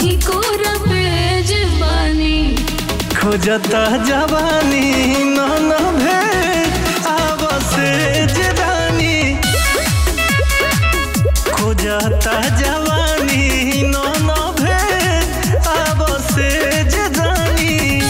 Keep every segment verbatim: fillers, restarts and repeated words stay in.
कहीं को रपेज बानी खोजता जवानी न न भेद आवसेज रानी खोजता जवानी न न भेद आवसेज रानी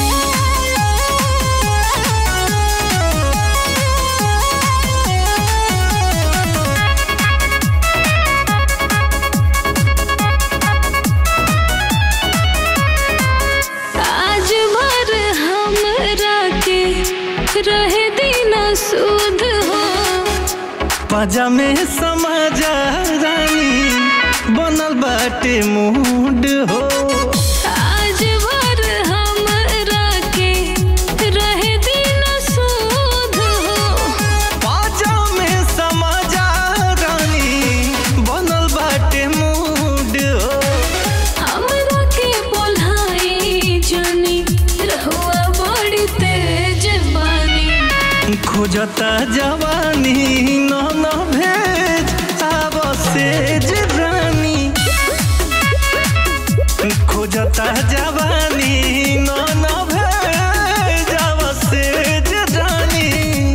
रहे दिन सुध हो पाजा में समाजा रानी बनल बाटे मूड हो आज भर हमरा के रहे दिन सुध हो पाजा में समाजा रानी बनल बाटे मूड हो हमरा के बोलाई जानी रहुआ बड़ी तेज खोजता जवानी न न भेज आवसेज रानी खोजता जवानी न न भेज आवसेज रानी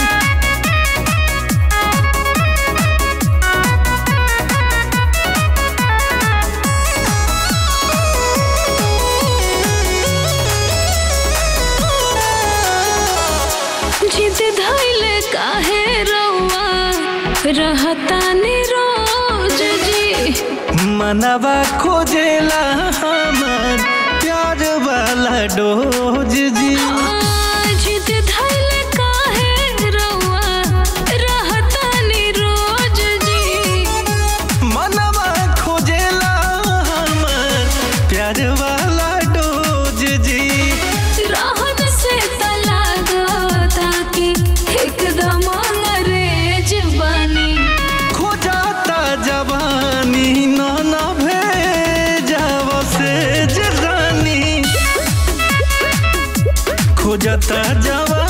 जिद धैल काहे रउआ रहता नि रोज जी मनवा खोजेला हमार प्यार वाला डोज जी जिद धैल काहे रउआ रहता नि रोज जी मनवा खोजेला हमार प्यार वाला डोज जी रहत से एकदम अंग्रेज बानी खोजता जवानी न न भेज आवसेज रानी खोजता जवानी